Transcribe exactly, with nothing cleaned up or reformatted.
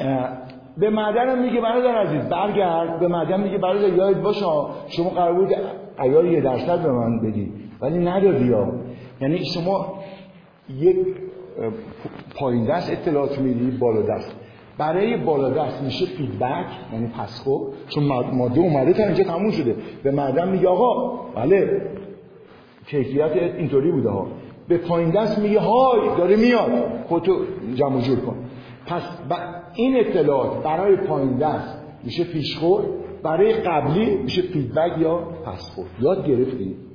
به معدنم میگه برادر عزیز برگرد، به معدن میگه برادر یاد باشه شما قرار بود عیار یه درصد به من بدی ولی ندادی ها. یعنی شما یک پایین دست اطلاعات میدی بالا دست، برای بالا دست میشه فیدبک یعنی پسخو، چون ماده اومده تا اینجا تموم شده، به معدن میگه آقا بله کیفیت اینطوری بوده ها، به پایین دست میگه های داره میاد خودتو جمع جور کن. پس این اطلاعات برای پایین دست میشه پیشخور، برای قبلی میشه فیدبک یا پسخور. یاد گرفتید؟